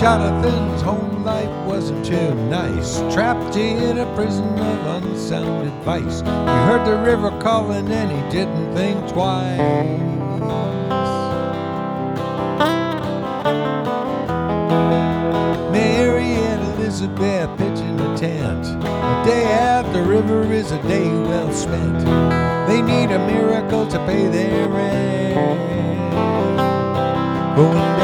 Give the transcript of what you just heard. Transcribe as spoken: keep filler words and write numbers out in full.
Jonathan's home life wasn't too nice, trapped in a prison of unsound advice. He heard the river calling and he didn't think twice. Mary and Elizabeth pitching a tent. A day at the river is a day well spent. They need a miracle to pay their rent. Going down